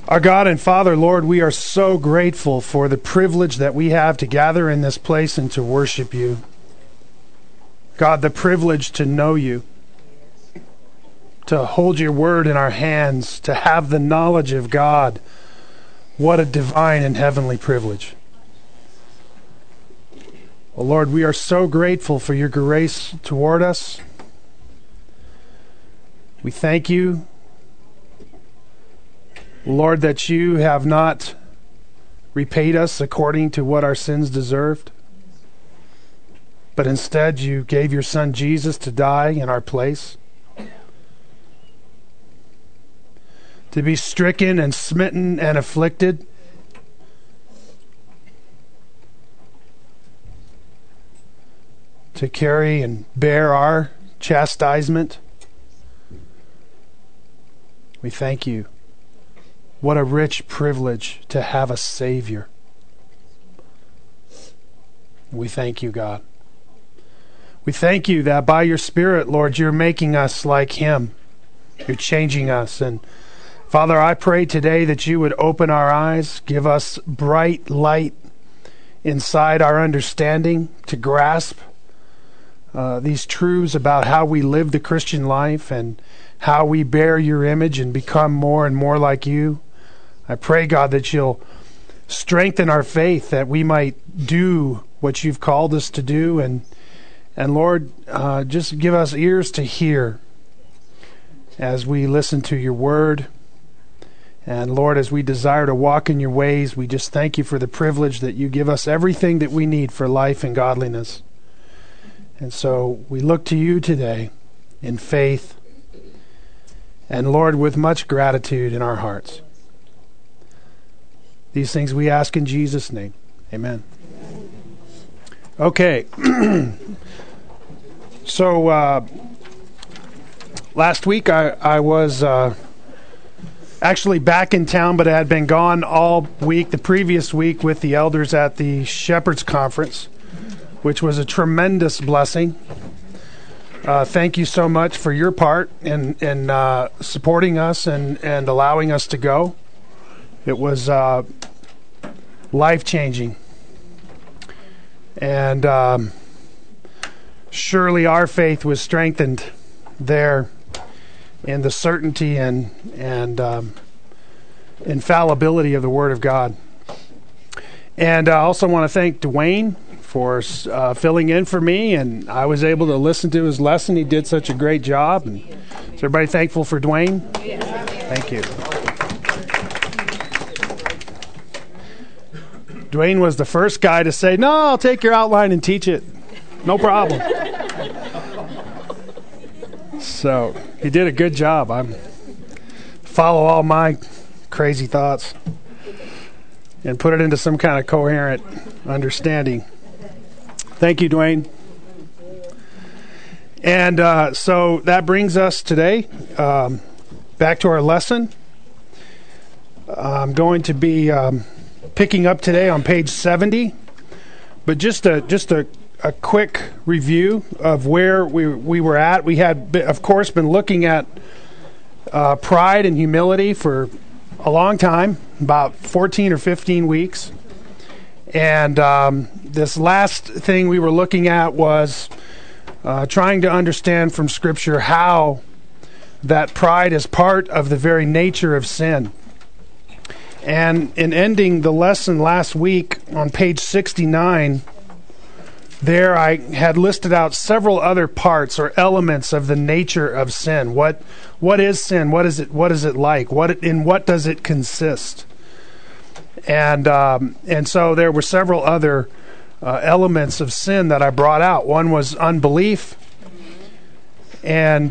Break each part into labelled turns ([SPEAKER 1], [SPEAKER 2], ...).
[SPEAKER 1] Our God and Father, Lord, we are so grateful for the privilege that we have to gather in this place and to worship you. God, the privilege to know you, to hold your word in our hands, to have the knowledge of God. What a divine and heavenly privilege. Well, Lord, we are so grateful for your grace toward us. We thank you, Lord, that you have not repaid us according to what our sins deserved, but instead you gave your Son Jesus to die in our place, to be stricken and smitten and afflicted, to carry and bear our chastisement. We thank you. What a rich privilege to have a Savior. We thank you, God. We thank you that by your Spirit, Lord, you're making us like him. You're changing us. And Father, I pray today that you would open our eyes, give us bright light inside our understanding to grasp these truths about how we live the Christian life and how we bear your image and become more and more like you. I pray, God, that you'll strengthen our faith, that we might do what you've called us to do. And Lord, just give us ears to hear as we listen to your word. And Lord, as we desire to walk in your ways, we just thank you for the privilege that you give us everything that we need for life and godliness. And so we look to you today in faith and, Lord, with much gratitude in our hearts. These things we ask in Jesus' name. Amen. Okay. So last week I was actually back in town, but I had been gone all week, the previous week, with the elders at the Shepherds Conference, which was a tremendous blessing. Thank you so much for your part in supporting us and allowing us to go. It was life-changing. And surely our faith was strengthened there in the certainty and infallibility of the Word of God. And I also want to thank Dwayne for filling in for me, and I was able to listen to his lesson. He did such a great job. And is everybody thankful for Dwayne? Yes. Thank you. Dwayne was the first guy to say, "No, I'll take your outline and teach it. No problem." So he did a good job. I follow all my crazy thoughts and put it into some kind of coherent understanding. Thank you, Dwayne. And so that brings us today back to our lesson. I'm going to be picking up today on page 70, but just a quick review of where we were at. We had, of course, been looking at pride and humility for a long time, about 14 or 15 weeks. And this last thing we were looking at was trying to understand from Scripture how that pride is part of the very nature of sin. And in ending the lesson last week on page 69, there I had listed out several other parts or elements of the nature of sin. What is sin? What is it like? In what does it consist? And so there were several other elements of sin that I brought out. One was unbelief, and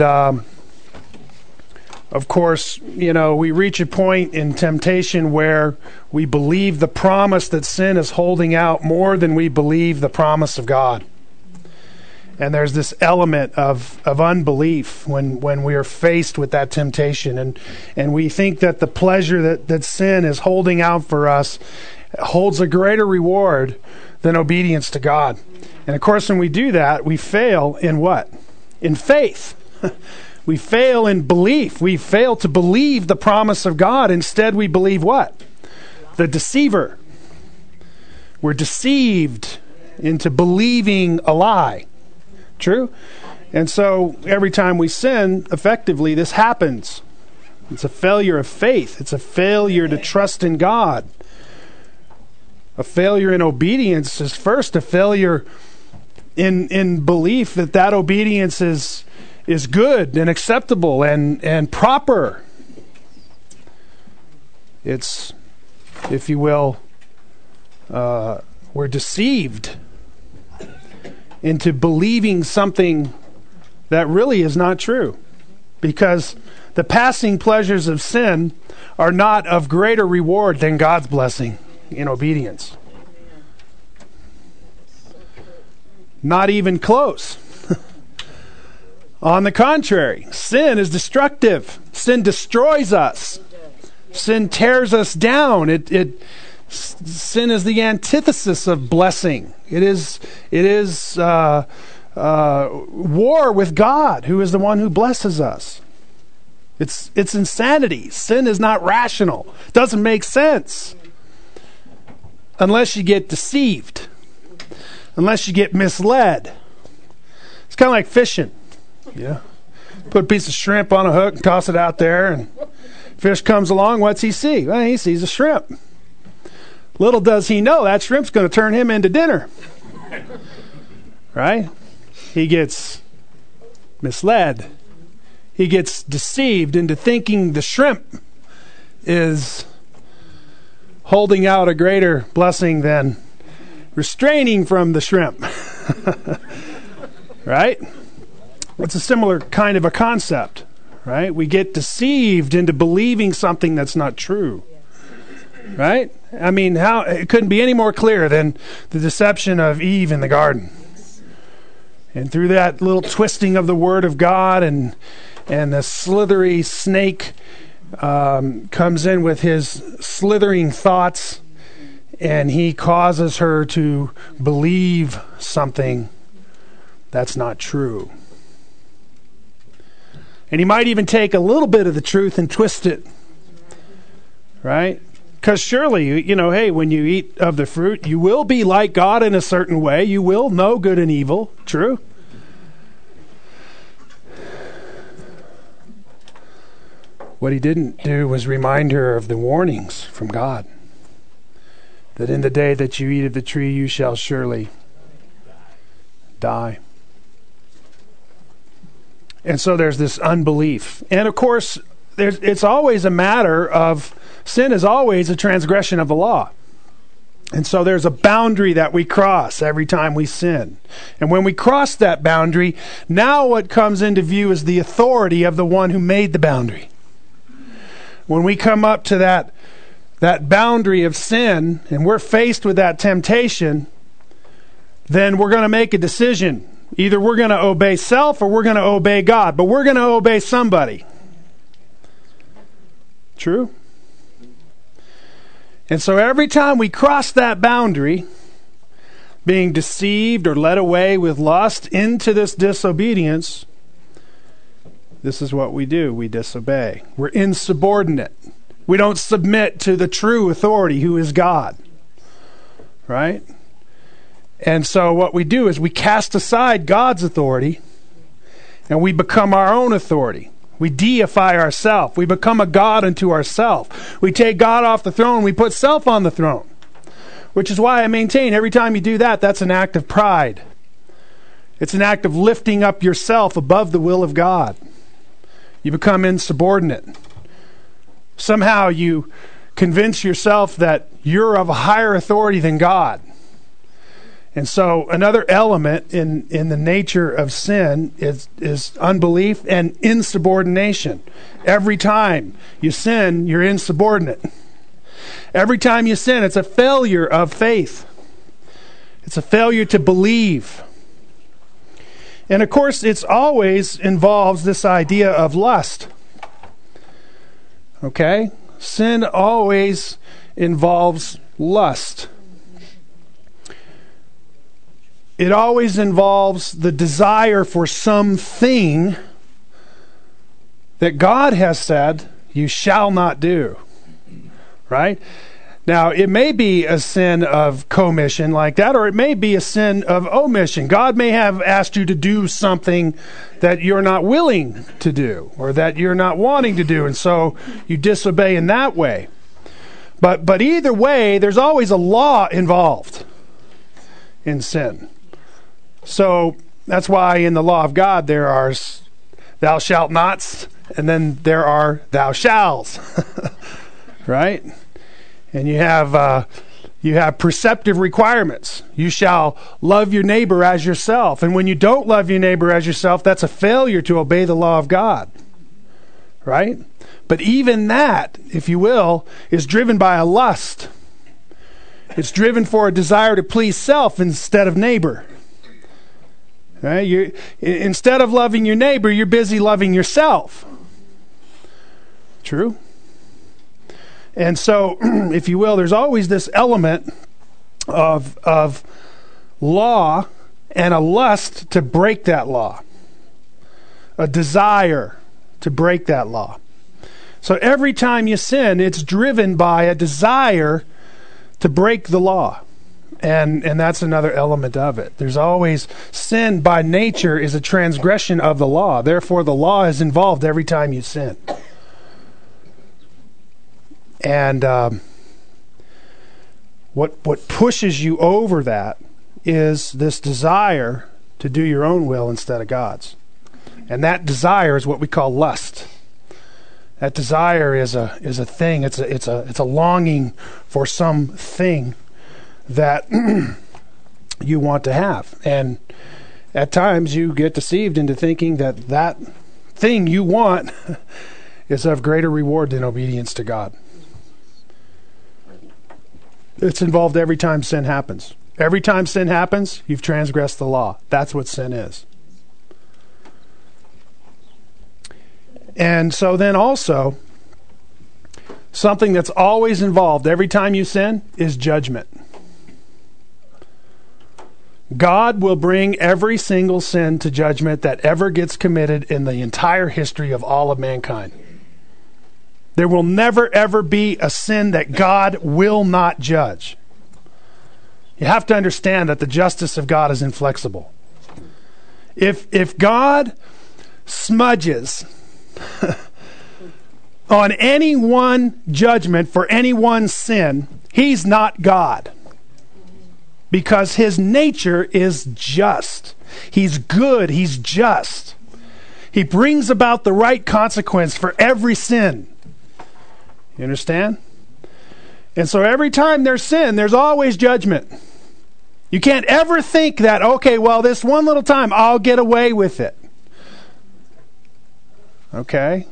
[SPEAKER 1] of course, we reach a point in temptation where we believe the promise that sin is holding out more than we believe the promise of God. And there's this element of unbelief when we are faced with that temptation. And we think that the pleasure that sin is holding out for us holds a greater reward than obedience to God. And of course, when we do that, we fail in what? In faith. We fail in belief. We fail to believe the promise of God. Instead, we believe what? The deceiver. We're deceived into believing a lie. True? And so every time we sin, effectively, this happens. It's a failure of faith. It's a failure to trust in God. A failure in obedience is first a failure in belief that obedience is good and acceptable and proper. It's, if you will, we're deceived into believing something that really is not true, because the passing pleasures of sin are not of greater reward than God's blessing in obedience. Not even close. On the contrary, sin is destructive. Sin destroys us. Sin tears us down. Sin is the antithesis of blessing. It is war with God, who is the one who blesses us. It's insanity. Sin is not rational. It doesn't make sense unless you get deceived, unless you get misled. It's kind of like fishing. Yeah, put a piece of shrimp on a hook and toss it out there, and fish comes along. What's he see? Well, he sees a shrimp. Little does he know that shrimp's going to turn him into dinner. Right? He gets misled. He gets deceived into thinking the shrimp is holding out a greater blessing than restraining from the shrimp. Right? It's a similar kind of a concept, right? We get deceived into believing something that's not true, right? I mean, it couldn't be any more clear than the deception of Eve in the garden. And through that little twisting of the Word of God, and the slithery snake comes in with his slithering thoughts, and he causes her to believe something that's not true. And he might even take a little bit of the truth and twist it, right? Because surely, hey, when you eat of the fruit, you will be like God in a certain way. You will know good and evil. True? What he didn't do was remind her of the warnings from God, that in the day that you eat of the tree, you shall surely die. And so there's this unbelief. And of course, it's always a matter of, sin is always a transgression of the law. And so there's a boundary that we cross every time we sin. And when we cross that boundary, now what comes into view is the authority of the one who made the boundary. When we come up to that boundary of sin, and we're faced with that temptation, then we're going to make a decision. Either we're going to obey self or we're going to obey God. But we're going to obey somebody. True? And so every time we cross that boundary, being deceived or led away with lust into this disobedience, this is what we do. We disobey. We're insubordinate. We don't submit to the true authority, who is God. Right? And so what we do is we cast aside God's authority and we become our own authority. We deify ourselves. We become a God unto ourselves. We take God off the throne. We put self on the throne. Which is why I maintain every time you do that, that's an act of pride. It's an act of lifting up yourself above the will of God. You become insubordinate. Somehow you convince yourself that you're of a higher authority than God. And so another element in the nature of sin is unbelief and insubordination. Every time you sin, you're insubordinate. Every time you sin, it's a failure of faith. It's a failure to believe. And of course, it always involves this idea of lust. Okay? Sin always involves lust. It always involves the desire for something that God has said you shall not do, right? Now, it may be a sin of commission like that, or it may be a sin of omission. God may have asked you to do something that you're not willing to do, or that you're not wanting to do, and so you disobey in that way. But either way, there's always a law involved in sin. So that's why in the law of God there are thou shalt nots, and then there are thou shalls, right? And you have preceptive requirements. You shall love your neighbor as yourself. And when you don't love your neighbor as yourself, that's a failure to obey the law of God, right? But even that, if you will, is driven by a lust. It's driven for a desire to please self instead of neighbor. Right? Instead of loving your neighbor, you're busy loving yourself. True? And so, if you will, there's always this element of law and a lust to break that law. A desire to break that law. So every time you sin, it's driven by a desire to break the law. And that's another element of it. There's always, sin by nature is a transgression of the law. Therefore, the law is involved every time you sin. And what pushes you over that is this desire to do your own will instead of God's. And that desire is what we call lust. That desire is a thing. It's a longing for something that you want to have. And at times you get deceived into thinking that thing you want is of greater reward than obedience to God. It's involved every time sin happens. Every time sin happens, you've transgressed the law. That's what sin is. And so then also, something that's always involved every time you sin is judgment. God will bring every single sin to judgment that ever gets committed in the entire history of all of mankind. There will never, ever be a sin that God will not judge. You have to understand that the justice of God is inflexible. If God smudges on any one judgment for any one sin, he's not God. Because his nature is just. He's good. He's just. He brings about the right consequence for every sin. You understand? And so every time there's sin, there's always judgment. You can't ever think that, okay, well, this one little time, I'll get away with it. Okay?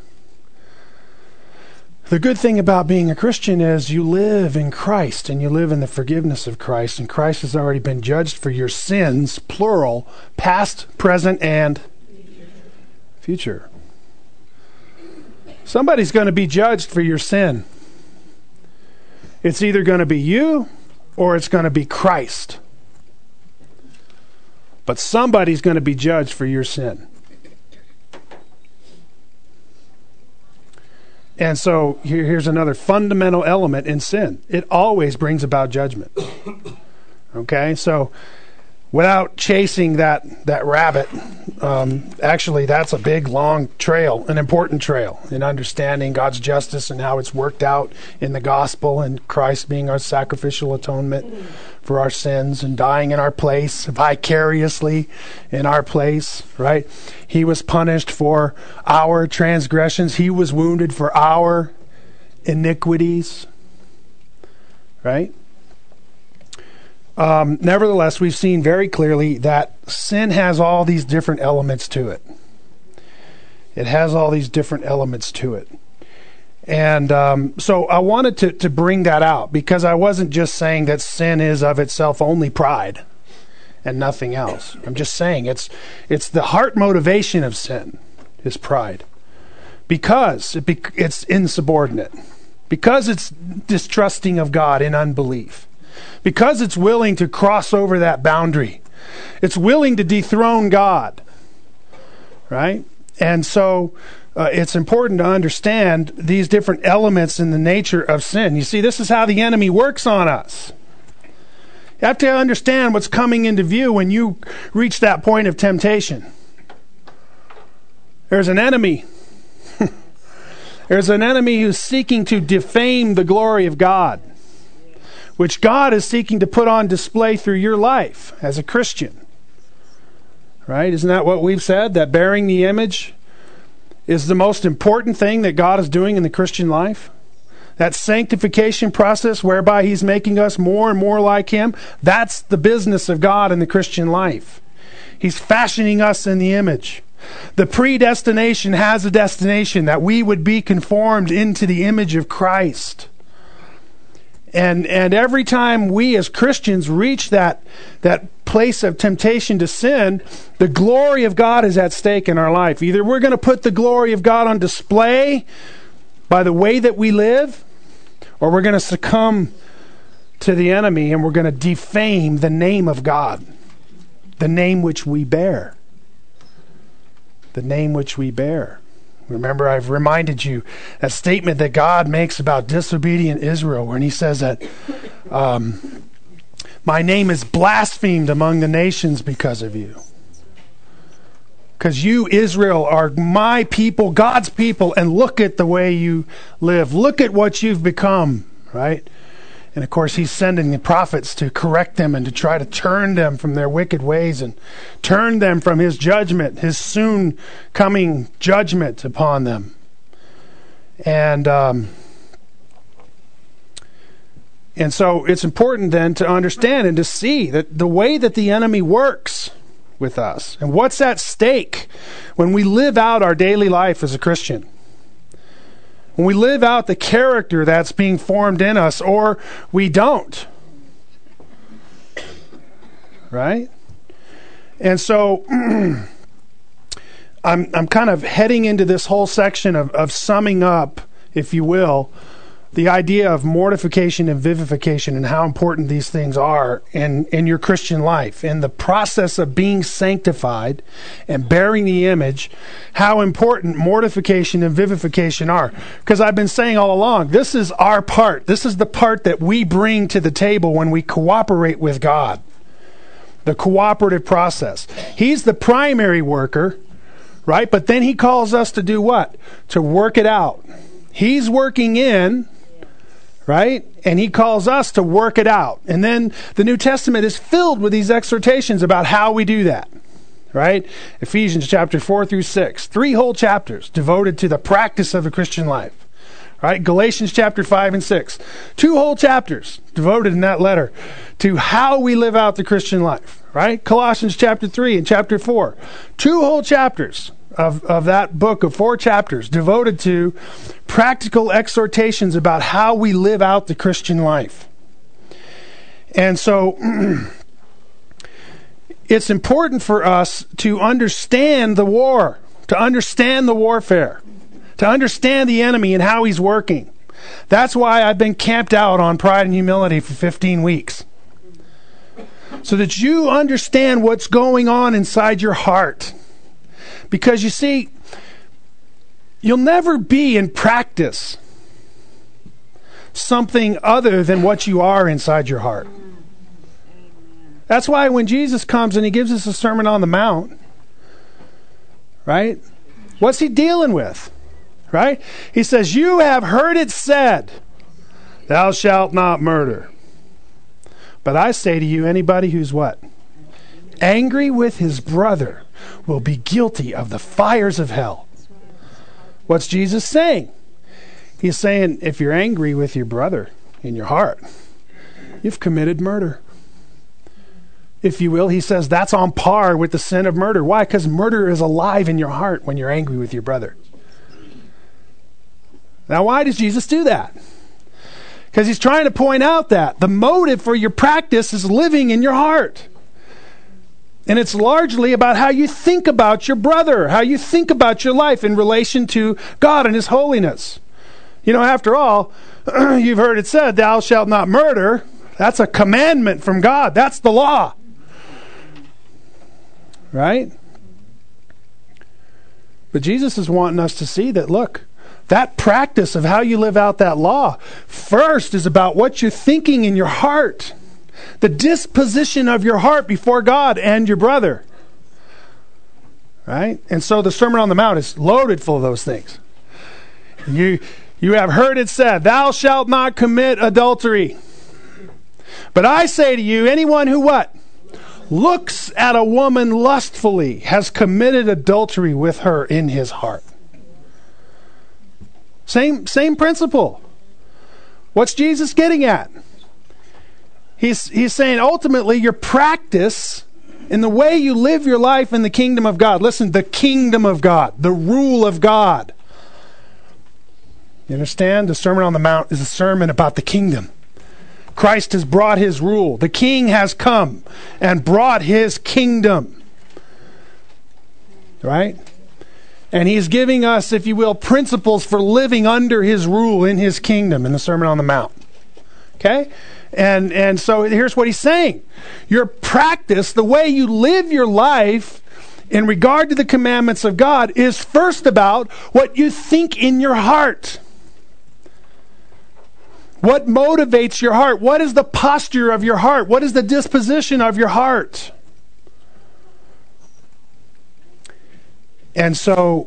[SPEAKER 1] The good thing about being a Christian is you live in Christ and you live in the forgiveness of Christ, and Christ has already been judged for your sins, plural, past, present, and future. Somebody's going to be judged for your sin. It's either going to be you or it's going to be Christ. But somebody's going to be judged for your sin. And so here's another fundamental element in sin. It always brings about judgment. Okay, so without chasing that rabbit, actually that's a big, long trail, an important trail in understanding God's justice and how it's worked out in the gospel, and Christ being our sacrificial atonement for our sins and dying in our place, vicariously in our place, right? He was punished for our transgressions. He was wounded for our iniquities, right? Nevertheless, we've seen very clearly that sin has all these different elements to it. It has all these different elements to it. And so I wanted to bring that out, because I wasn't just saying that sin is of itself only pride and nothing else. I'm just saying it's the heart motivation of sin is pride, because it's insubordinate, because it's distrusting of God in unbelief, because it's willing to cross over that boundary. It's willing to dethrone God, right? And so it's important to understand these different elements in the nature of sin. You see, this is how the enemy works on us. You have to understand what's coming into view when you reach that point of temptation. There's an enemy. There's an enemy who's seeking to defame the glory of God, which God is seeking to put on display through your life as a Christian. Right? Isn't that what we've said? That bearing the image is the most important thing that God is doing in the Christian life? That sanctification process whereby He's making us more and more like Him, that's the business of God in the Christian life. He's fashioning us in the image. The predestination has a destination, that we would be conformed into the image of Christ. And every time we as Christians reach that place of temptation to sin, the glory of God is at stake in our life. Either we're going to put the glory of God on display by the way that we live, or we're going to succumb to the enemy and we're going to defame the name of God, the name which we bear. The name which we bear. Remember, I've reminded you that statement that God makes about disobedient Israel when He says that my name is blasphemed among the nations because of you. Because you, Israel, are my people, God's people, and look at the way you live. Look at what you've become, right? And of course, He's sending the prophets to correct them and to try to turn them from their wicked ways and turn them from His judgment, His soon coming judgment upon them. And so it's important then to understand and to see that the way that the enemy works with us and what's at stake when we live out our daily life as a Christian. When we live out the character that's being formed in us, or we don't. Right? And so I'm kind of heading into this whole section of summing up, if you will, the idea of mortification and vivification and how important these things are in your Christian life. In the process of being sanctified and bearing the image, how important mortification and vivification are. Because I've been saying all along, this is our part. This is the part that we bring to the table when we cooperate with God. The cooperative process. He's the primary worker, right? But then He calls us to do what? To work it out. He's working in, right? And He calls us to work it out. And then the New Testament is filled with these exhortations about how we do that, right? Ephesians chapter 4 through 6. 3 whole chapters devoted to the practice of a Christian life, right? Galatians chapter 5 and 6. 2 whole chapters devoted in that letter to how we live out the Christian life, right? Colossians chapter 3 and chapter 4. 2 whole chapters of that book of 4 chapters devoted to practical exhortations about how we live out the Christian life. And so it's important for us to understand the war, to understand the warfare, to understand the enemy and how he's working. That's why I've been camped out on Pride and Humility for 15 weeks. So that you understand what's going on inside your heart. Because you see, you'll never be in practice something other than what you are inside your heart. That's why when Jesus comes and He gives us a Sermon on the Mount, right? What's He dealing with? Right? He says, you have heard it said, thou shalt not murder. But I say to you, anybody who's what? Angry with his brother will be guilty of the fires of hell. What's Jesus saying? He's saying, if you're angry with your brother in your heart, you've committed murder. If you will, He says that's on par with the sin of murder. Why? Because murder is alive in your heart when you're angry with your brother. Now, why does Jesus do that? Because He's trying to point out that the motive for your practice is living in your heart. And it's largely about how you think about your brother, how you think about your life in relation to God and His holiness. You know, after all, you've heard it said, thou shalt not murder. That's a commandment from God. That's the law. Right? But Jesus is wanting us to see that, look, that practice of how you live out that law first is about what you're thinking in your heart. The disposition of your heart before God and your brother. Right? And so the Sermon on the Mount is loaded full of those things. You have heard it said, thou shalt not commit adultery. But I say to you, anyone who what? Looks at a woman lustfully has committed adultery with her in his heart. Same principle. What's Jesus getting at? He's saying ultimately your practice in the way you live your life in the kingdom of God. Listen, the kingdom of God, the rule of God. You understand? The Sermon on the Mount is a sermon about the kingdom. Christ has brought his rule. The king has come and brought his kingdom. Right? And he's giving us, if you will, principles for living under his rule in his kingdom in the Sermon on the Mount. Okay? And so here's what he's saying. Your practice, the way you live your life in regard to the commandments of God is first about what you think in your heart. What motivates your heart? What is the posture of your heart? What is the disposition of your heart? And so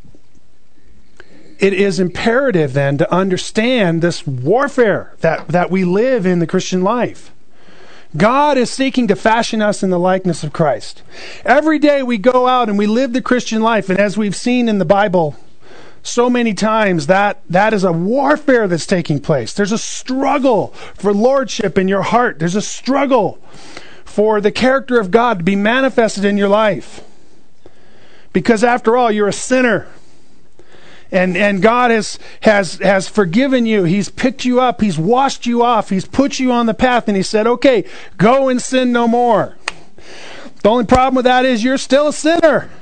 [SPEAKER 1] it is imperative then to understand this warfare that we live in the Christian life. God is seeking to fashion us in the likeness of Christ. Every day we go out and we live the Christian life, and as we've seen in the Bible so many times, that is a warfare that's taking place. There's a struggle for lordship in your heart. There's a struggle for the character of God to be manifested in your life. Because after all, you're a sinner. And God has forgiven you. He's picked you up. He's washed you off. He's put you on the path. And he said, okay, go and sin no more. The only problem with that is you're still a sinner.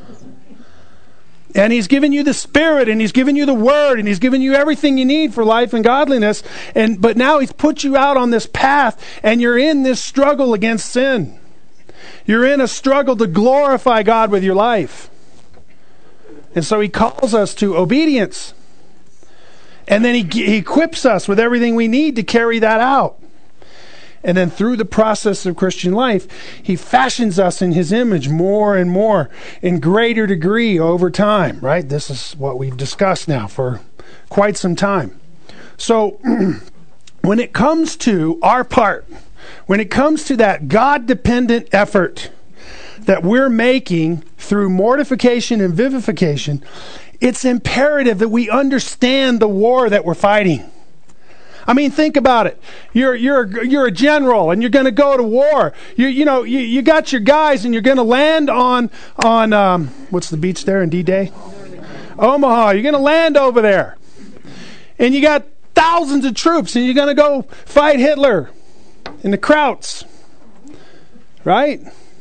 [SPEAKER 1] And he's given you the Spirit, and he's given you the Word, and he's given you everything you need for life and godliness. But now he's put you out on this path, and you're in this struggle against sin. You're in a struggle to glorify God with your life. And so he calls us to obedience. And then he equips us with everything we need to carry that out. And then through the process of Christian life, he fashions us in his image more and more in greater degree over time, right? This is what we've discussed now for quite some time. So when it comes to our part, when it comes to that God-dependent effort that we're making through mortification and vivification, it's imperative that we understand the war that we're fighting. I mean, think about it. You're a general, and you're going to go to war. You got your guys, and you're going to land on what's the beach there in D-Day? Omaha. You're going to land over there, and you got thousands of troops, and you're going to go fight Hitler in the Krauts, right?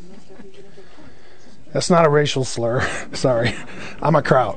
[SPEAKER 1] That's not a racial slur. Sorry, I'm a Kraut.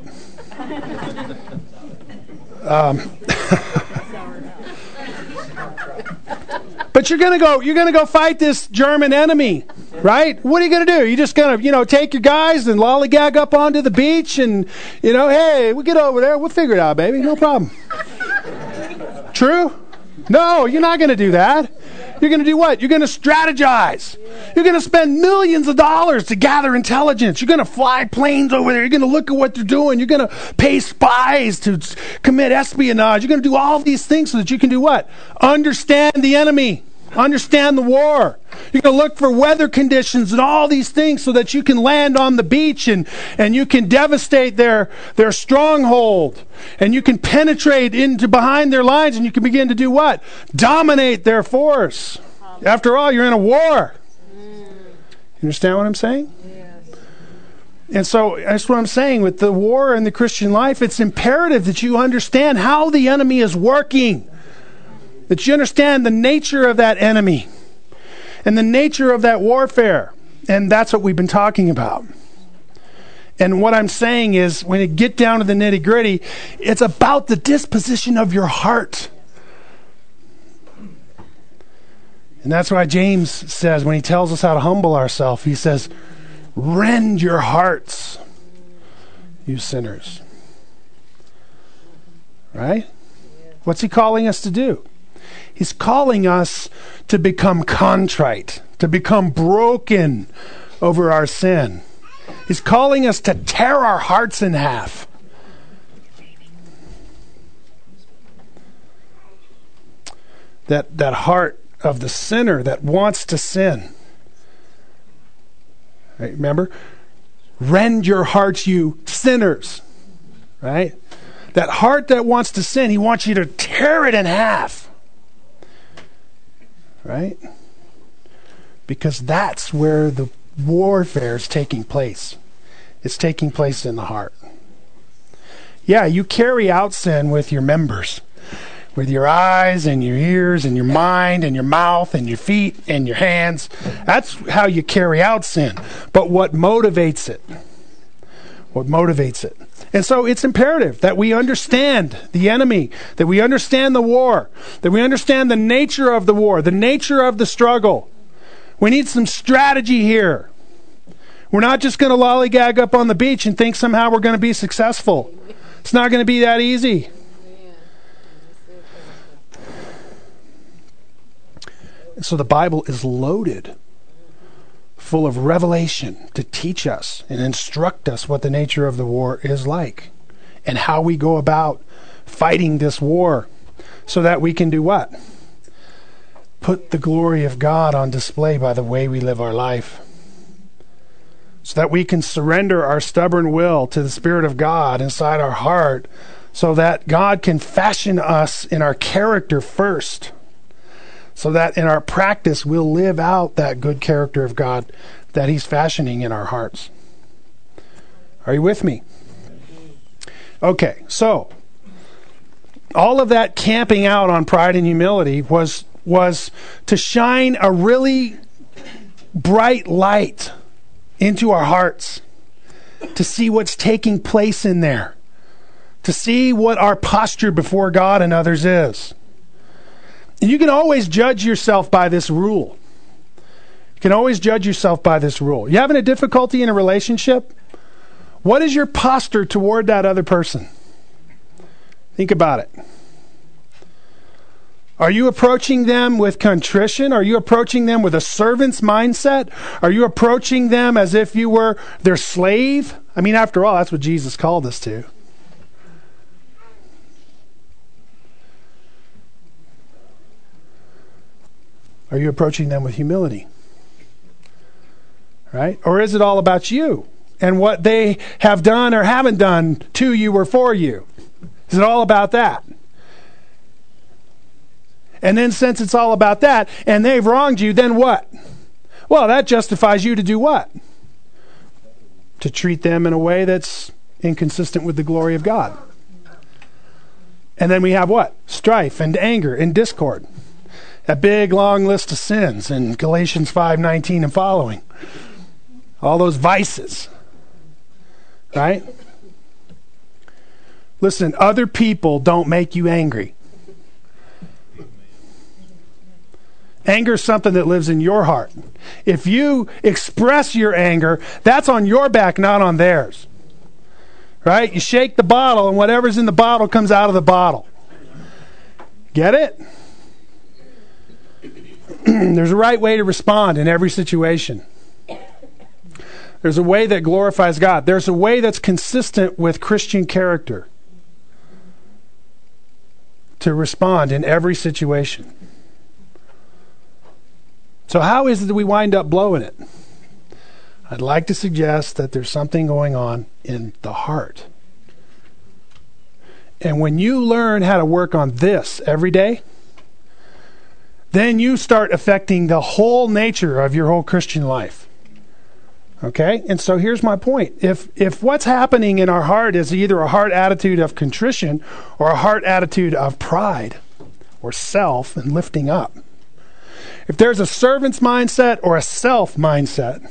[SPEAKER 1] But you're gonna go fight this German enemy, right? What are you gonna do? You're just gonna, take your guys and lollygag up onto the beach and, hey, we'll get over there. We'll figure it out, baby. No problem. True? No, you're not gonna do that. You're going to do what? You're going to strategize. You're going to spend millions of dollars to gather intelligence. You're going to fly planes over there. You're going to look at what they're doing. You're going to pay spies to commit espionage. You're going to do all of these things so that you can do what? Understand the enemy. Understand the war. You're going to look for weather conditions and all these things so that you can land on the beach and you can devastate their stronghold. And you can penetrate into behind their lines and you can begin to do what? Dominate their force. After all, you're in a war. You understand what I'm saying? Yes. And so that's what I'm saying. With the war in the Christian life, it's imperative that you understand how the enemy is working. That you understand the nature of that enemy and the nature of that warfare. And that's what we've been talking about. And what I'm saying is, when you get down to the nitty-gritty, it's about the disposition of your heart. And that's why James says, when he tells us how to humble ourselves, he says, rend your hearts. you sinners. Right? What's he calling us to do? He's calling us to become contrite, to become broken over our sin. He's calling us to tear our hearts in half. That heart of the sinner that wants to sin. Right, remember? Rend your hearts, you sinners. Right? That heart that wants to sin, he wants you to tear it in half. Right? Because that's where the warfare is taking place. It's taking place in the heart. Yeah, you carry out sin with your members. With your eyes and your ears and your mind and your mouth and your feet and your hands. That's how you carry out sin. But what motivates it? What motivates it? And so it's imperative that we understand the enemy, that we understand the war, that we understand the nature of the war, the nature of the struggle. We need some strategy here. We're not just going to lollygag up on the beach and think somehow we're going to be successful. It's not going to be that easy. So the Bible is loaded, full of revelation to teach us and instruct us what the nature of the war is like and how we go about fighting this war so that we can do what? Put the glory of God on display by the way we live our life. So that we can surrender our stubborn will to the Spirit of God inside our heart so that God can fashion us in our character first. So that in our practice, we'll live out that good character of God that He's fashioning in our hearts. Are you with me? Okay, so all of that camping out on pride and humility was to shine a really bright light into our hearts, to see what's taking place in there, to see what our posture before God and others is. And you can always judge yourself by this rule. You can always judge yourself by this rule. You having a difficulty in a relationship? What is your posture toward that other person? Think about it. Are you approaching them with contrition? Are you approaching them with a servant's mindset? Are you approaching them as if you were their slave? I mean, after all, that's what Jesus called us to. Are you approaching them with humility? Right? Or is it all about you and what they have done or haven't done to you or for you? Is it all about that? And then since it's all about that and they've wronged you, then what? Well, that justifies you to do what? To treat them in a way that's inconsistent with the glory of God. And then we have what? Strife and anger and discord. A big, long list of sins in Galatians 5:19 and following. All those vices. Right? Listen, other people don't make you angry. Anger is something that lives in your heart. If you express your anger, that's on your back, not on theirs. Right? You shake the bottle and whatever's in the bottle comes out of the bottle. Get it? There's a right way to respond in every situation. There's a way that glorifies God. There's a way that's consistent with Christian character to respond in every situation. So how is it that we wind up blowing it? I'd like to suggest that there's something going on in the heart. And when you learn how to work on this every day, then you start affecting the whole nature of your whole Christian life. Okay? And so here's my point. If what's happening in our heart is either a heart attitude of contrition or a heart attitude of pride or self and lifting up, if there's a servant's mindset or a self mindset,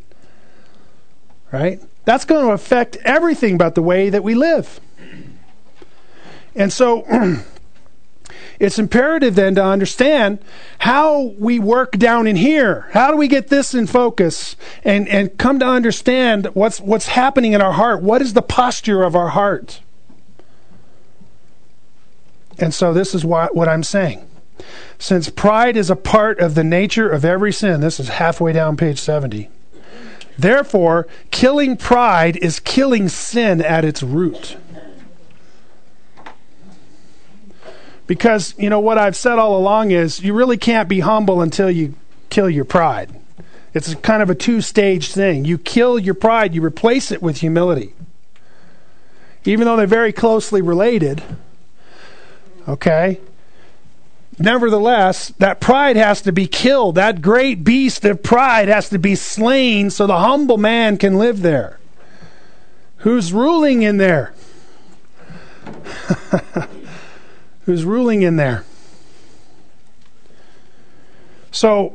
[SPEAKER 1] right, that's going to affect everything about the way that we live. And so it's imperative then to understand how we work down in here. How do we get this in focus and come to understand what's happening in our heart? What is the posture of our heart? And so this is what I'm saying. Since pride is a part of the nature of every sin, this is halfway down page 70. Therefore, killing pride is killing sin at its root. Because, what I've said all along is you really can't be humble until you kill your pride. It's kind of a two-stage thing. You kill your pride, you replace it with humility. Even though they're very closely related, okay? Nevertheless, that pride has to be killed. That great beast of pride has to be slain so the humble man can live there. Who's ruling in there? Who's ruling in there? So,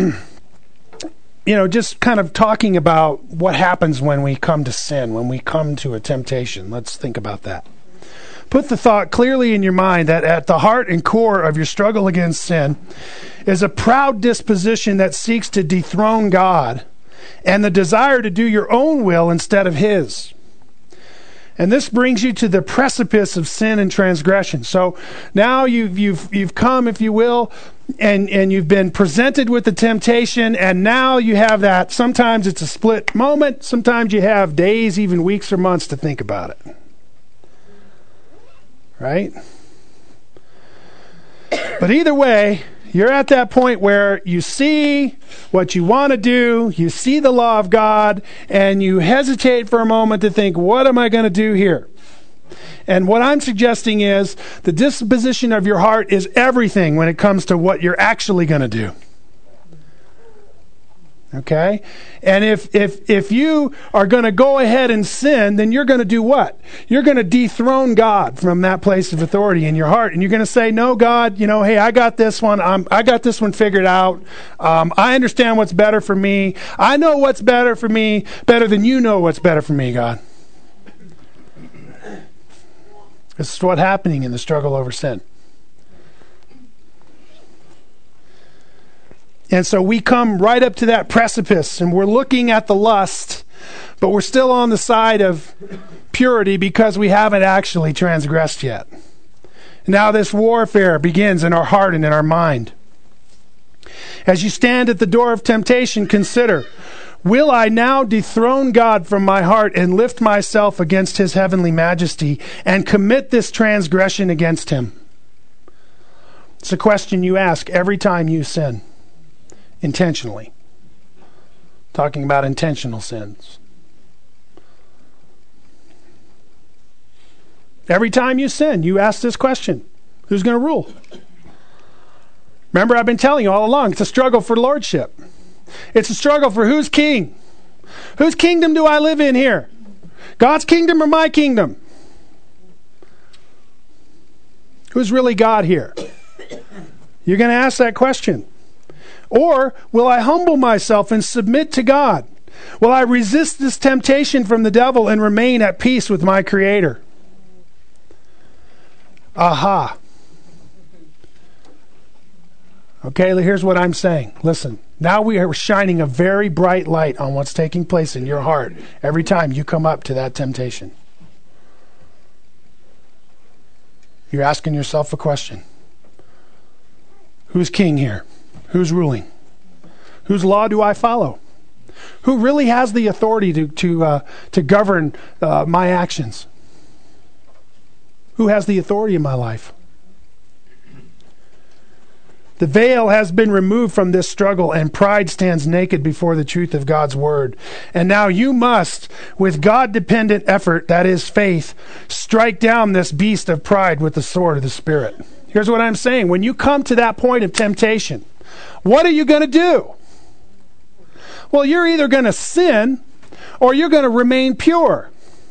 [SPEAKER 1] just kind of talking about what happens when we come to sin, when we come to a temptation. Let's think about that. Put the thought clearly in your mind that at the heart and core of your struggle against sin is a proud disposition that seeks to dethrone God and the desire to do your own will instead of His. And this brings you to the precipice of sin and transgression. So now you've come, if you will, and you've been presented with the temptation, and now you have that. Sometimes it's a split moment. Sometimes you have days, even weeks or months to think about it. Right? But either way, you're at that point where you see what you want to do, you see the law of God, and you hesitate for a moment to think, what am I going to do here? And what I'm suggesting is the disposition of your heart is everything when it comes to what you're actually going to do. Okay? And if you are going to go ahead and sin, then you're going to do what? You're going to dethrone God from that place of authority in your heart. And you're going to say, no, God, hey, I got this one. I got this one figured out. I understand what's better for me. I know what's better for me better than you know what's better for me, God. This is what's happening in the struggle over sin. And so we come right up to that precipice, and we're looking at the lust, but we're still on the side of purity because we haven't actually transgressed yet. Now this warfare begins in our heart and in our mind. As you stand at the door of temptation, consider, will I now dethrone God from my heart and lift myself against His heavenly majesty and commit this transgression against Him? It's a question you ask every time you sin. Intentionally. Talking about intentional sins. Every time you sin, you ask this question. Who's going to rule? Remember, I've been telling you all along, it's a struggle for lordship. It's a struggle for who's king. Whose kingdom do I live in here? God's kingdom or my kingdom? Who's really God here? You're going to ask that question. Or will I humble myself and submit to God? Will I resist this temptation from the devil and remain at peace with my Creator? Aha. Okay, here's what I'm saying. Listen, now we are shining a very bright light on what's taking place in your heart every time you come up to that temptation. You're asking yourself a question. Who's king here? Who's ruling? Whose law do I follow? Who really has the authority to govern my actions? Who has the authority in my life? The veil has been removed from this struggle, and pride stands naked before the truth of God's word. And now you must, with God-dependent effort, that is faith, strike down this beast of pride with the sword of the Spirit. Here's what I'm saying. When you come to that point of temptation, what are you going to do? Well, you're either going to sin or you're going to remain pure.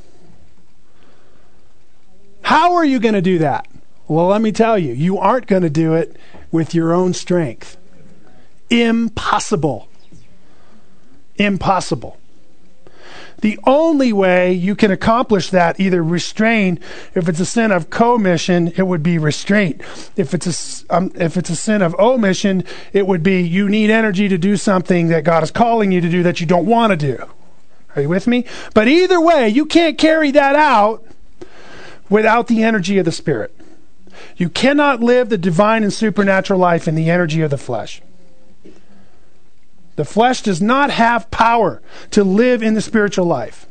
[SPEAKER 1] How are you going to do that? Well, let me tell you, you aren't going to do it with your own strength. Impossible. Impossible. The only way you can accomplish that, either restrain, if it's a sin of commission, it would be restraint. If it's a sin of omission, it would be you need energy to do something that God is calling you to do that you don't want to do. Are you with me? But either way, you can't carry that out without the energy of the Spirit. You cannot live the divine and supernatural life in the energy of the flesh. The flesh does not have power to live in the spiritual life.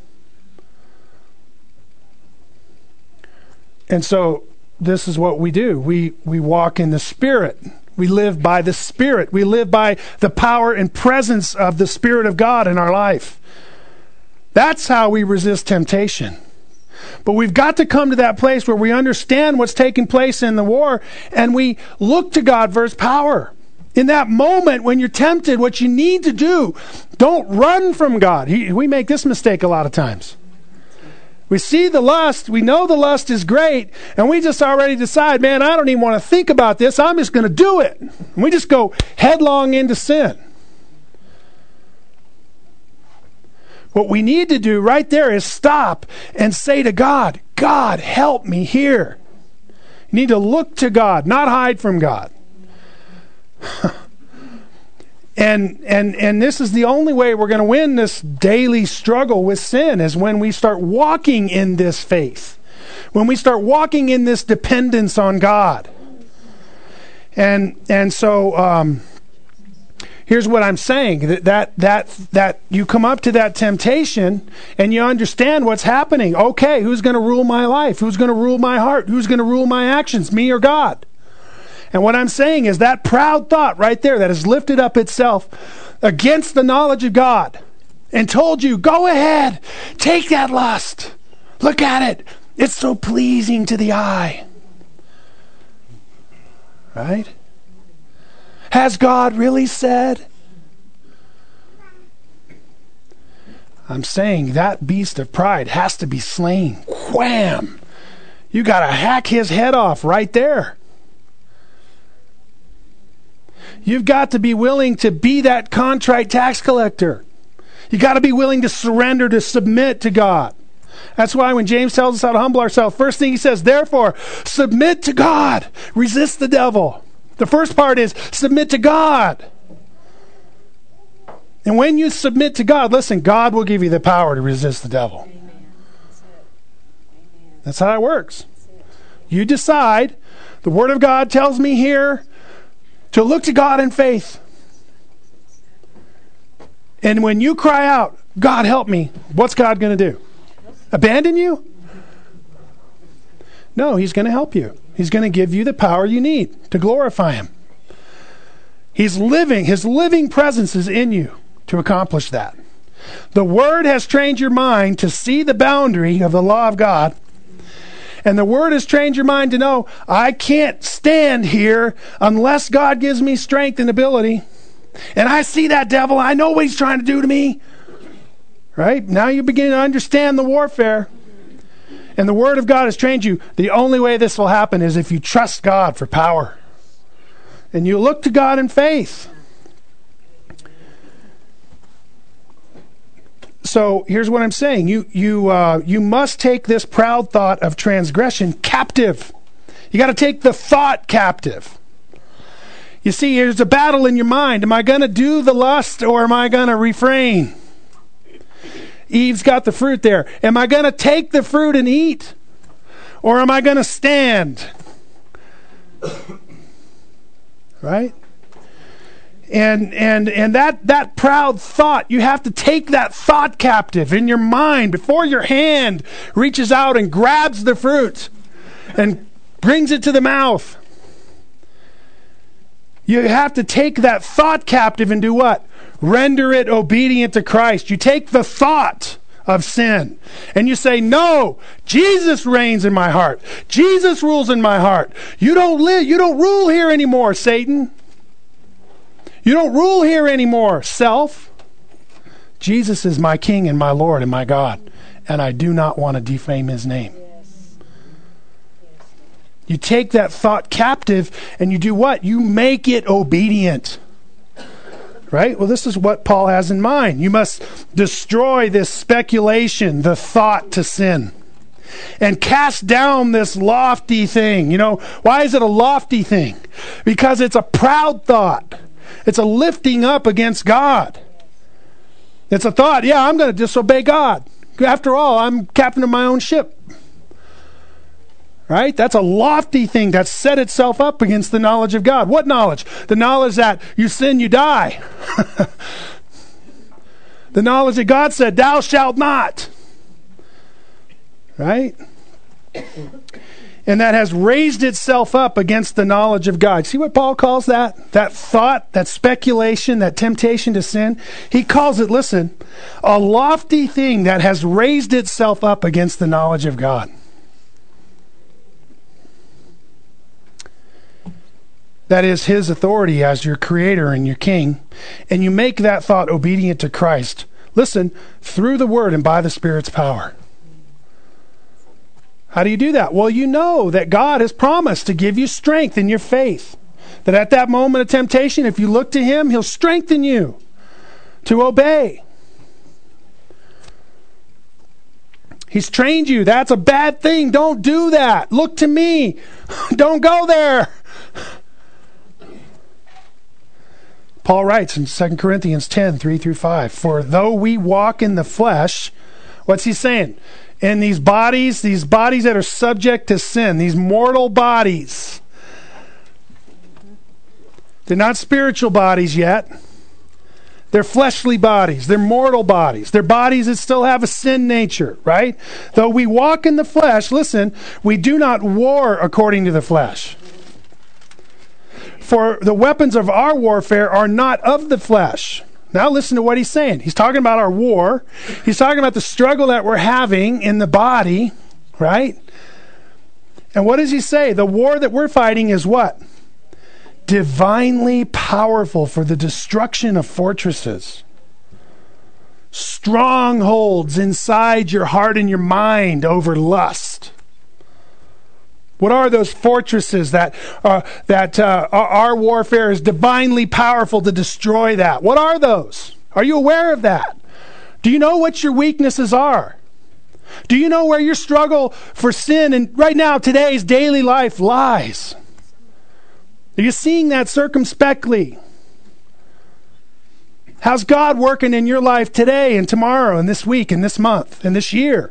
[SPEAKER 1] And so this is what we do. We walk in the Spirit. We live by the Spirit. We live by the power and presence of the Spirit of God in our life. That's how we resist temptation. But we've got to come to that place where we understand what's taking place in the war, and we look to God for His power. In that moment when you're tempted, what you need to do, don't run from God. We make this mistake a lot of times. We see the lust, we know the lust is great, and we just already decide, man, I don't even want to think about this, I'm just going to do it. And we just go headlong into sin. What we need to do right there is stop and say to God, God, help me here. You need to look to God, not hide from God. And this is the only way we're going to win this daily struggle with sin, is when we start walking in this faith, when we start walking in this dependence on God. And so here's what I'm saying, that you come up to that temptation and you understand what's happening. Okay, who's going to rule my life? Who's going to rule my heart? Who's going to rule my actions, me or God? And what I'm saying is that proud thought right there that has lifted up itself against the knowledge of God and told you, go ahead, take that lust. Look at it. It's so pleasing to the eye. Right? Has God really said? I'm saying that beast of pride has to be slain. Wham! You got to hack his head off right there. You've got to be willing to be that contrite tax collector. You got to be willing to surrender, to submit to God. That's why when James tells us how to humble ourselves, first thing he says, therefore, submit to God. Resist the devil. The first part is submit to God. And when you submit to God, listen, God will give you the power to resist the devil. That's how it works. You decide, the Word of God tells me here to look to God in faith. And when you cry out, God help me, what's God going to do? Abandon you? No, He's going to help you. He's going to give you the power you need to glorify Him. He's living. His living presence is in you to accomplish that. The Word has trained your mind to see the boundary of the law of God. And the Word has trained your mind to know, I can't stand here unless God gives me strength and ability. And I see that devil. I know what he's trying to do to me. Right? Now you begin to understand the warfare. And the Word of God has trained you. The only way this will happen is if you trust God for power. And you look to God in faith. So here's what I'm saying. You must take this proud thought of transgression captive. You got to take the thought captive. You see, there's a battle in your mind. Am I going to do the lust or am I going to refrain? Eve's got the fruit there. Am I going to take the fruit and eat? Or am I going to stand? Right? And that proud thought, you have to take that thought captive in your mind before your hand reaches out and grabs the fruit and brings it to the mouth. You have to take that thought captive and do what? Render it obedient to Christ. You take the thought of sin and you say, no, Jesus reigns in my heart. Jesus rules in my heart. You don't rule here anymore, Satan. You don't rule here anymore, self. Jesus is my King and my Lord and my God, and I do not want to defame His name. You take that thought captive and you do what? You make it obedient. Right? Well, this is what Paul has in mind. You must destroy this speculation, the thought to sin, and cast down this lofty thing. You know, why is it a lofty thing? Because it's a proud thought. It's a lifting up against God. It's a thought, yeah, I'm going to disobey God. After all, I'm captain of my own ship. Right? That's a lofty thing that set itself up against the knowledge of God. What knowledge? The knowledge that you sin, you die. The knowledge that God said, thou shalt not. Right? And that has raised itself up against the knowledge of God. See what Paul calls that? That thought, that speculation, that temptation to sin? He calls it, listen, a lofty thing that has raised itself up against the knowledge of God. That is his authority as your creator and your king. And you make that thought obedient to Christ. Listen, through the word and by the Spirit's power. How do you do that? Well, you know that God has promised to give you strength in your faith. That at that moment of temptation, if you look to him, he'll strengthen you to obey. He's trained you. That's a bad thing. Don't do that. Look to me. Don't go there. Paul writes in 2 Corinthians 10, 3-5, for though we walk in the flesh, what's he saying? In these bodies that are subject to sin, these mortal bodies. They're not spiritual bodies yet. They're fleshly bodies. They're mortal bodies. They're bodies that still have a sin nature, right? Though we walk in the flesh, listen, we do not war according to the flesh. For the weapons of our warfare are not of the flesh. Now listen to what he's saying. He's talking about our war. He's talking about the struggle that we're having in the body, right? And what does he say? The war that we're fighting is what? Divinely powerful for the destruction of fortresses. Strongholds inside your heart and your mind over lust. What are those fortresses that our warfare is divinely powerful to destroy that? What are those? Are you aware of that? Do you know what your weaknesses are? Do you know where your struggle for sin and right now, today's daily life lies? Are you seeing that circumspectly? How's God working in your life today and tomorrow and this week and this month and this year?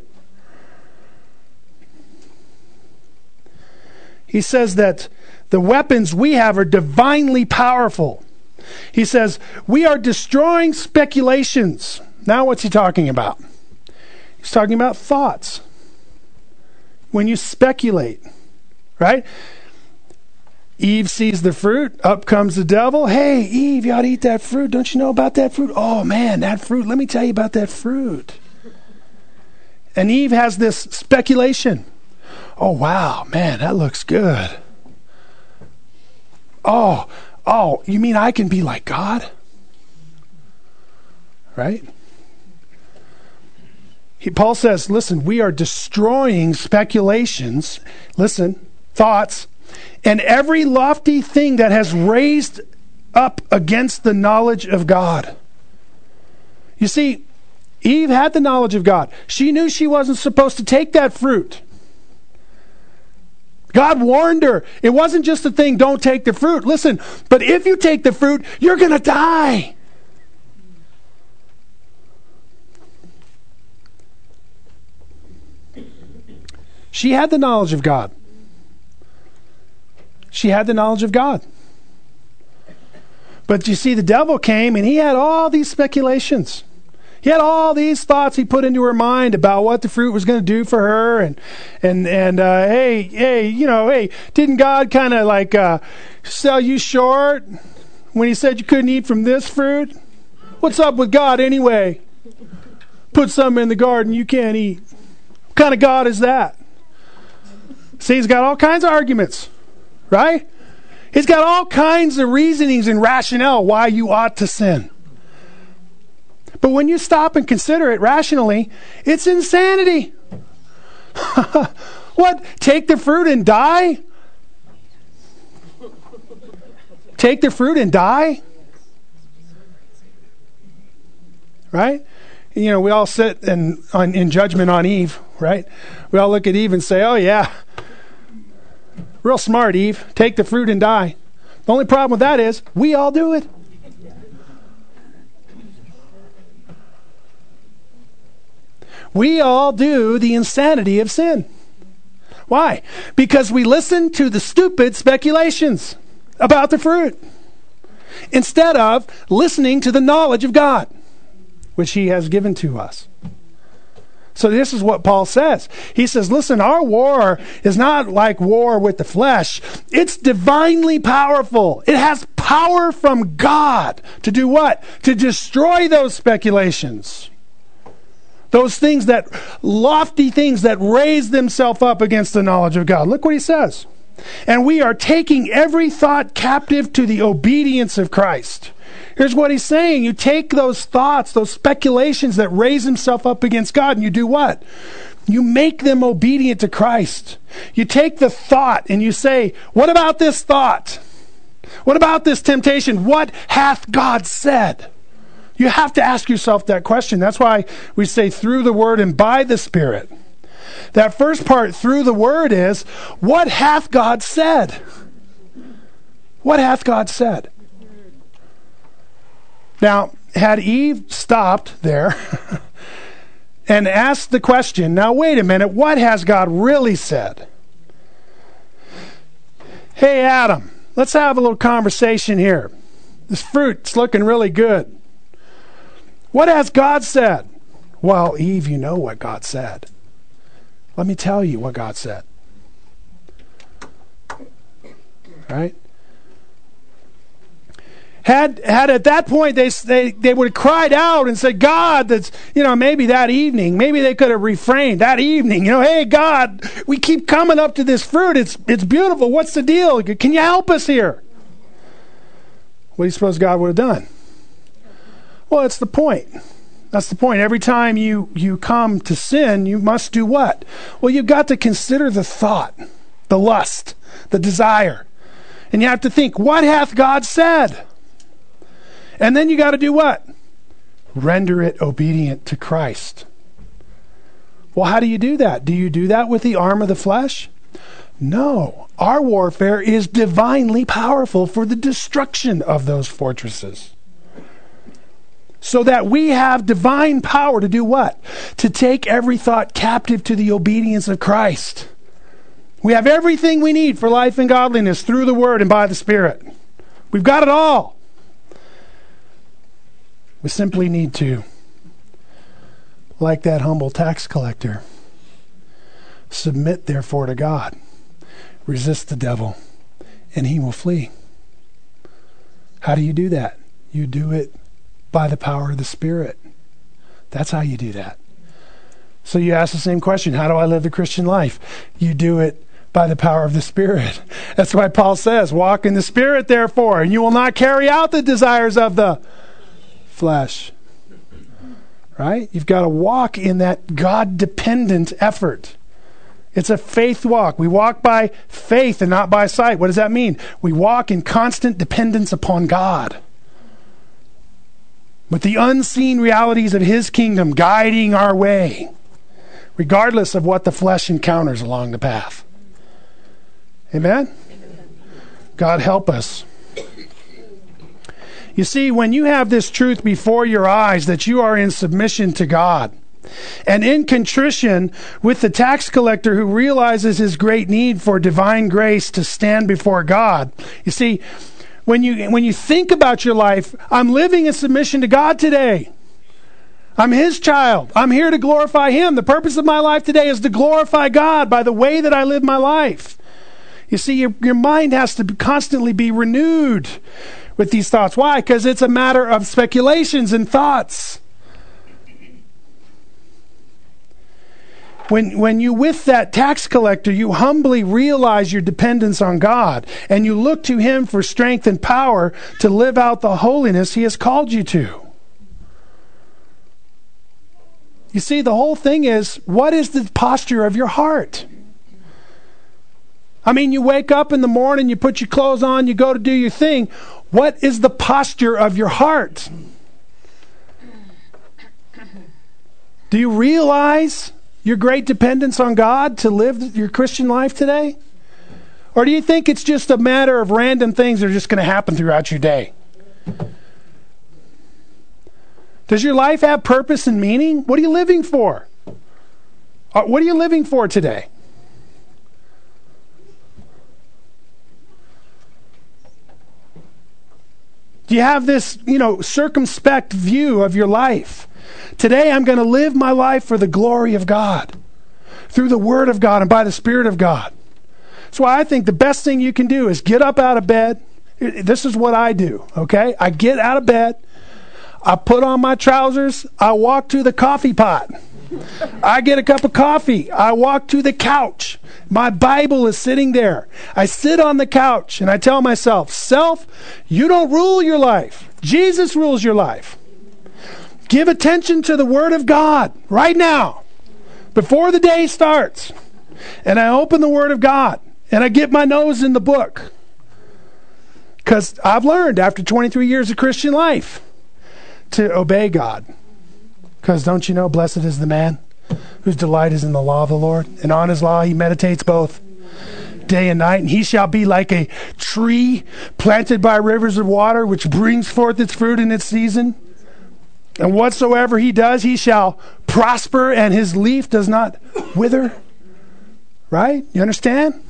[SPEAKER 1] He says that the weapons we have are divinely powerful. He says, we are destroying speculations. Now what's he talking about? He's talking about thoughts. When you speculate, right? Eve sees the fruit, up comes the devil. Hey, Eve, you ought to eat that fruit. Don't you know about that fruit? Oh man, that fruit, let me tell you about that fruit. And Eve has this speculation. Oh, wow, man, that looks good. Oh, you mean I can be like God? Right? Paul says, listen, we are destroying speculations, listen, thoughts, and every lofty thing that has raised up against the knowledge of God. You see, Eve had the knowledge of God. She knew she wasn't supposed to take that fruit. God warned her. It wasn't just a thing, don't take the fruit. Listen, but if you take the fruit, you're going to die. She had the knowledge of God. She had the knowledge of God. But you see, the devil came and he had all these speculations. He had all these thoughts he put into her mind about what the fruit was going to do for her, and hey, didn't God kind of like sell you short when he said you couldn't eat from this fruit? What's up with God anyway? Put something in the garden you can't eat. What kind of God is that? See, he's got all kinds of arguments, right? He's got all kinds of reasonings and rationale why you ought to sin. But when you stop and consider it rationally, it's insanity. What? Take the fruit and die? Take the fruit and die? right? You know, we all sit in judgment on Eve, right? We all look at Eve and say, oh yeah, real smart, Eve. Take the fruit and die. The only problem with that is we all do it. We all do the insanity of sin. Why? Because we listen to the stupid speculations about the fruit instead of listening to the knowledge of God, which He has given to us. So this is what Paul says. He says, listen, our war is not like war with the flesh. It's divinely powerful. It has power from God to do what? To destroy those speculations. Those things lofty things that raise themselves up against the knowledge of God. Look what he says. And we are taking every thought captive to the obedience of Christ. Here's what he's saying. You take those thoughts, those speculations that raise themselves up against God, and you do what? You make them obedient to Christ. You take the thought and you say, what about this thought? What about this temptation? What hath God said? You have to ask yourself that question. That's why we say through the Word and by the Spirit. That first part, through the Word, is, what hath God said? What hath God said? Now, had Eve stopped there and asked the question, now wait a minute, what has God really said? Hey, Adam, let's have a little conversation here. This fruit's looking really good. What has God said? Well, Eve, you know what God said. Let me tell you what God said. Right? Had at that point they would have cried out and said, God, that's, maybe that evening, maybe they could have refrained that evening, hey, God, we keep coming up to this fruit. It's beautiful. What's the deal? Can you help us here? What do you suppose God would have done? Well, it's the point. That's the point. Every time you come to sin, you must do what? Well, you've got to consider the thought, the lust, the desire. And you have to think, what hath God said? And then you got to do what? Render it obedient to Christ. Well, how do you do that? Do you do that with the arm of the flesh? No. Our warfare is divinely powerful for the destruction of those fortresses. So that we have divine power to do what? To take every thought captive to the obedience of Christ. We have everything we need for life and godliness through the Word and by the Spirit. We've got it all. We simply need to, like that humble tax collector, submit therefore to God. Resist the devil, and he will flee. How do you do that? You do it by the power of the Spirit. That's how you do that. So you ask the same question, how do I live the Christian life? You do it by the power of the Spirit. That's why Paul says, walk in the Spirit, therefore, and you will not carry out the desires of the flesh. Right? You've got to walk in that God-dependent effort. It's a faith walk. We walk by faith and not by sight. What does that mean? We walk in constant dependence upon God, with the unseen realities of His kingdom guiding our way, regardless of what the flesh encounters along the path. Amen? God help us. You see, when you have this truth before your eyes that you are in submission to God, and in contrition with the tax collector who realizes his great need for divine grace to stand before God, you see, when you think about your life, I'm living in submission to God today. I'm His child. I'm here to glorify Him. The purpose of my life today is to glorify God by the way that I live my life. You see, your mind has to constantly be renewed with these thoughts. Why? Because it's a matter of speculations and thoughts. When you with that tax collector, you humbly realize your dependence on God, and you look to Him for strength and power to live out the holiness He has called you to. You see, the whole thing is, what is the posture of your heart? I mean, you wake up in the morning, you put your clothes on, you go to do your thing. What is the posture of your heart? Do you realize your great dependence on God to live your Christian life today? Or do you think it's just a matter of random things that are just going to happen throughout your day? Does your life have purpose and meaning? What are you living for? What are you living for today? Do you have this, circumspect view of your life? Today I'm going to live my life for the glory of God, through the Word of God and by the Spirit of God. That's why I think the best thing you can do is get up out of bed. This is what I do, okay? I get out of bed. I put on my trousers. I walk to the coffee pot. I get a cup of coffee. I walk to the couch. My Bible is sitting there. I sit on the couch and I tell myself, self, you don't rule your life. Jesus rules your life. Give attention to the Word of God right now, before the day starts. And I open the Word of God and I get my nose in the book. Because I've learned after 23 years of Christian life to obey God. Because don't you know, blessed is the man whose delight is in the law of the Lord, and on his law he meditates both day and night. And he shall be like a tree planted by rivers of water, which brings forth its fruit in its season. And whatsoever he does, he shall prosper, and his leaf does not wither. Right? You understand?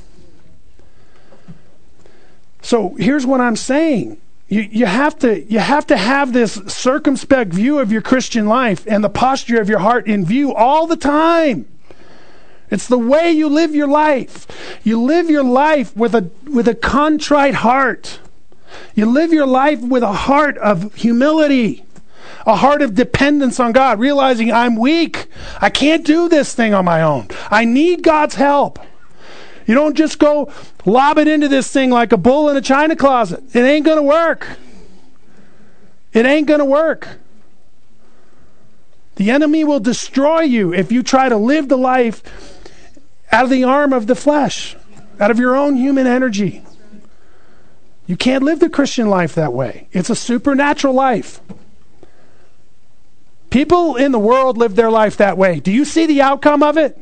[SPEAKER 1] So here's what I'm saying. You have to have this circumspect view of your Christian life and the posture of your heart in view all the time. It's the way you live your life. You live your life with a contrite heart. You live your life with a heart of humility, a heart of dependence on God, realizing I'm weak. I can't do this thing on my own. I need God's help. You don't just go lob it into this thing like a bull in a china closet. It ain't going to work. It ain't going to work. The enemy will destroy you if you try to live the life out of the arm of the flesh, out of your own human energy. You can't live the Christian life that way. It's a supernatural life. People in the world live their life that way. Do you see the outcome of it?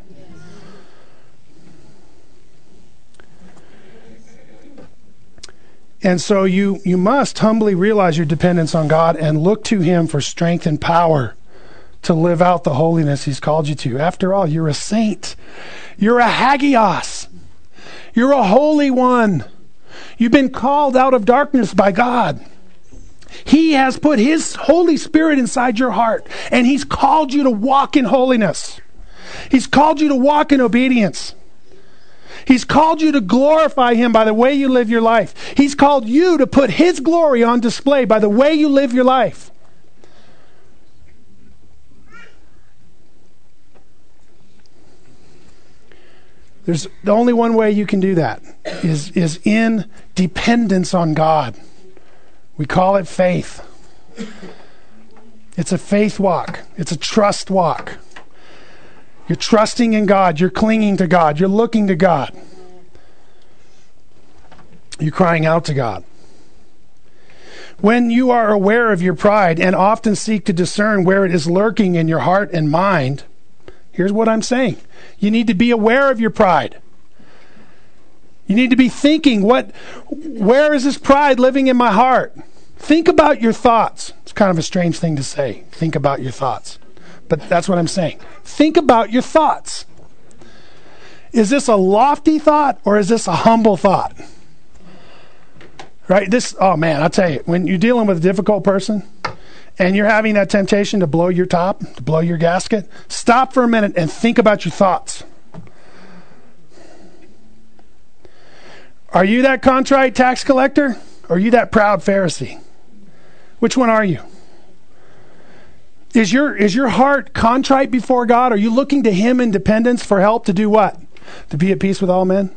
[SPEAKER 1] And so you must humbly realize your dependence on God and look to Him for strength and power to live out the holiness He's called you to. After all, you're a saint. You're a hagios. You're a holy one. You've been called out of darkness by God. He has put His Holy Spirit inside your heart, and He's called you to walk in holiness. He's called you to walk in obedience. He's called you to glorify Him by the way you live your life. He's called you to put His glory on display by the way you live your life. There's the only one way you can do that is in dependence on God. We call it faith. It's a faith walk. It's a trust walk. You're trusting in God. You're clinging to God. You're looking to God. You're crying out to God. When you are aware of your pride and often seek to discern where it is lurking in your heart and mind, here's what I'm saying. You need to be aware of your pride. You need to be thinking, where is this pride living in my heart? Think about your thoughts. It's kind of a strange thing to say. Think about your thoughts. But that's what I'm saying. Think about your thoughts. Is this a lofty thought or is this a humble thought? Right? Oh man, I'll tell you, when you're dealing with a difficult person and you're having that temptation to blow your top, to blow your gasket, stop for a minute and think about your thoughts. Are you that contrite tax collector or are you that proud Pharisee? Which one are you? Is your heart contrite before God? Are you looking to Him in dependence for help to do what? To be at peace with all men?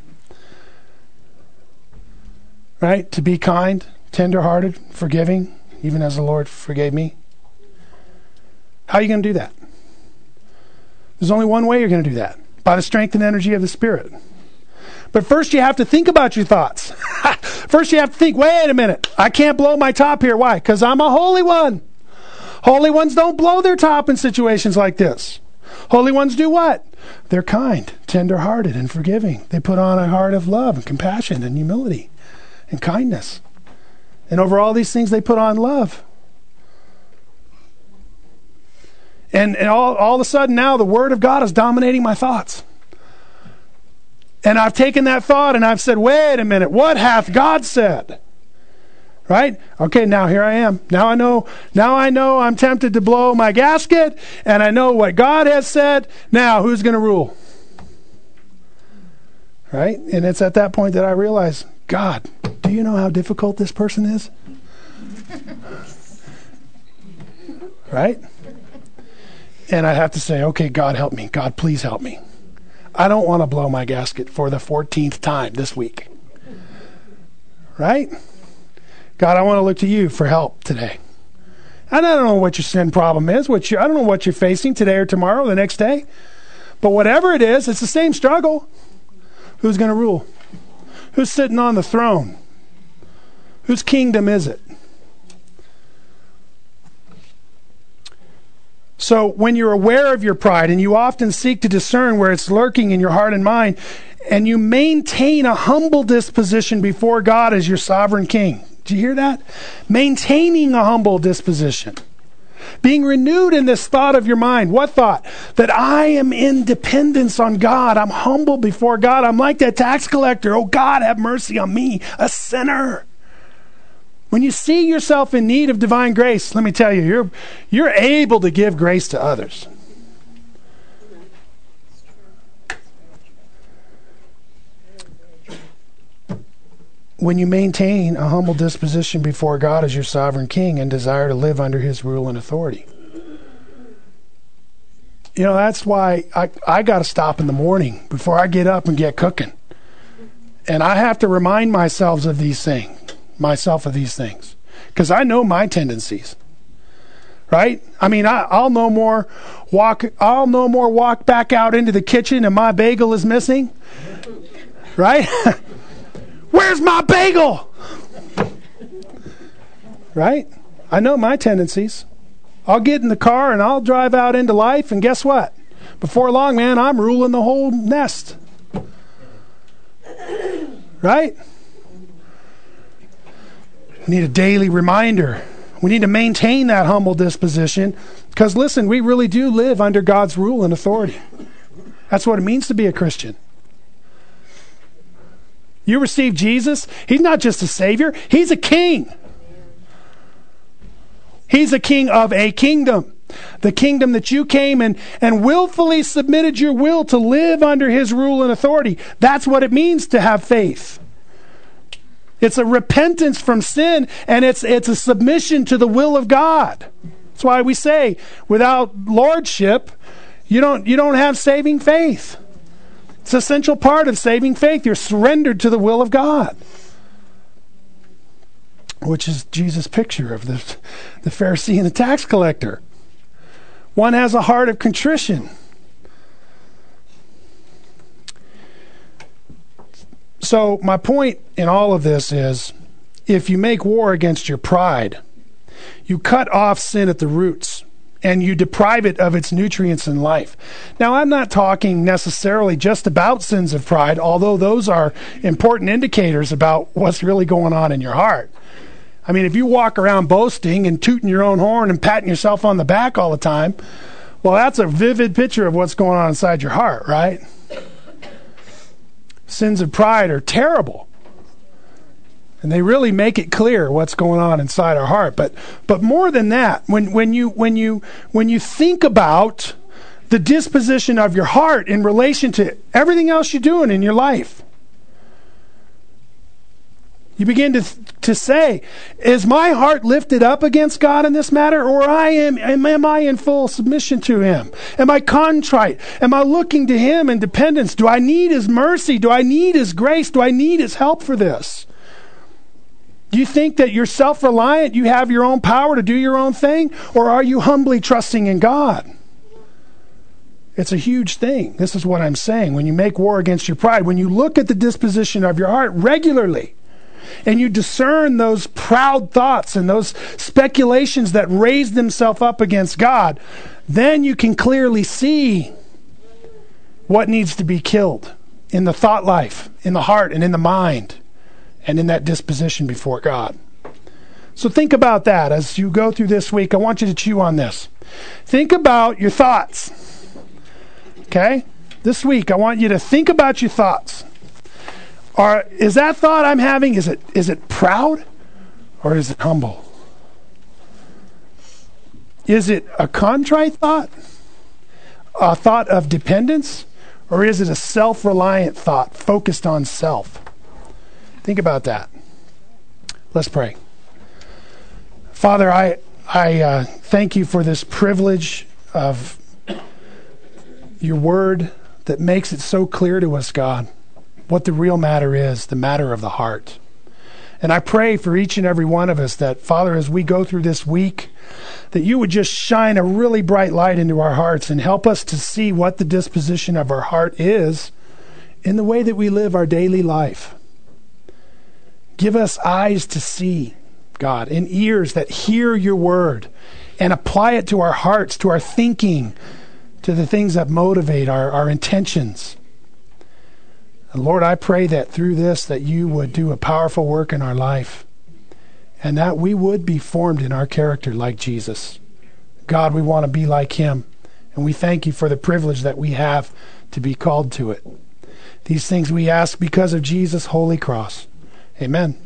[SPEAKER 1] Right? To be kind, tender-hearted, forgiving, even as the Lord forgave me? How are you going to do that? There's only one way you're going to do that. By the strength and energy of the Spirit. But first you have to think about your thoughts. First you have to think, wait a minute. I can't blow my top here. Why? Because I'm a holy one. Holy ones don't blow their top in situations like this. Holy ones do what? They're kind, tender-hearted, and forgiving. They put on a heart of love and compassion and humility and kindness. And over all these things, they put on love. And all of a sudden now, the Word of God is dominating my thoughts. And I've taken that thought and I've said, wait a minute, what hath God said? Right? Okay, now here I am. Now I know I'm tempted to blow my gasket, and I know what God has said. Now, who's going to rule? Right? And it's at that point that I realize, God, do you know how difficult this person is? Right? And I have to say, okay, God, help me. God, please help me. I don't want to blow my gasket for the 14th time this week. Right? God, I want to look to you for help today. And I don't know what your sin problem is. I don't know what you're facing today or tomorrow or the next day. But whatever it is, it's the same struggle. Who's going to rule? Who's sitting on the throne? Whose kingdom is it? So when you're aware of your pride, and you often seek to discern where it's lurking in your heart and mind, and you maintain a humble disposition before God as your sovereign king. Do you hear that? Maintaining a humble disposition. Being renewed in this thought of your mind. What thought? That I am in dependence on God. I'm humble before God. I'm like that tax collector. Oh God, have mercy on me, a sinner. When you see yourself in need of divine grace, let me tell you, you're able to give grace to others. When you maintain a humble disposition before God as your sovereign king and desire to live under his rule and authority. You know, that's why I got to stop in the morning before I get up and get cooking. And I have to remind myself of these things. Because I know my tendencies. Right? I mean, I'll no more walk back out into the kitchen and my bagel is missing. Right? Where's my bagel? Right? I know my tendencies. I'll get in the car and I'll drive out into life, and guess what? Before long, man, I'm ruling the whole nest. Right? We need a daily reminder. We need to maintain that humble disposition, because listen, we really do live under God's rule and authority. That's what it means to be a Christian. You receive Jesus, he's not just a savior, he's a king. He's a king of a kingdom. The kingdom that you came and willfully submitted your will to live under his rule and authority. That's what it means to have faith. It's a repentance from sin, and it's a submission to the will of God. That's why we say, without lordship, you don't have saving faith. It's an essential part of saving faith. You're surrendered to the will of God, which is Jesus' picture of the Pharisee and the tax collector. One has a heart of contrition. So my point in all of this is, if you make war against your pride, you cut off sin at the roots, and you deprive it of its nutrients in life. Now, I'm not talking necessarily just about sins of pride, although those are important indicators about what's really going on in your heart. I mean, if you walk around boasting and tooting your own horn and patting yourself on the back all the time, well, that's a vivid picture of what's going on inside your heart, right? Sins of pride are terrible. And they really make it clear what's going on inside our heart. But more than that, when you think about the disposition of your heart in relation to everything else you're doing in your life, you begin to say, is my heart lifted up against God in this matter, or am I in full submission to him? Am I contrite? Am I looking to him in dependence? Do I need his mercy? Do I need his grace? Do I need his help for this? Do you think that you're self-reliant, you have your own power to do your own thing, or are you humbly trusting in God? It's a huge thing. This is what I'm saying. When you make war against your pride, when you look at the disposition of your heart regularly, and you discern those proud thoughts and those speculations that raise themselves up against God, then you can clearly see what needs to be killed in the thought life, in the heart, and in the mind, and in that disposition before God. So think about that as you go through this week. I want you to chew on this. Think about your thoughts. Okay? This week, I want you to think about your thoughts. Is that thought I'm having, is it proud or is it humble? Is it a contrite thought? A thought of dependence? Or is it a self-reliant thought focused on self? Think about that. Let's pray. Father, I thank you for this privilege of your word that makes it so clear to us, God, what the real matter is, the matter of the heart. And I pray for each and every one of us that, Father, as we go through this week, that you would just shine a really bright light into our hearts and help us to see what the disposition of our heart is in the way that we live our daily life. Give us eyes to see, God, and ears that hear your word and apply it to our hearts, to our thinking, to the things that motivate our intentions. And Lord, I pray that through this that you would do a powerful work in our life and that we would be formed in our character like Jesus. God, we want to be like him, and we thank you for the privilege that we have to be called to it. These things we ask because of Jesus' holy cross. Amen.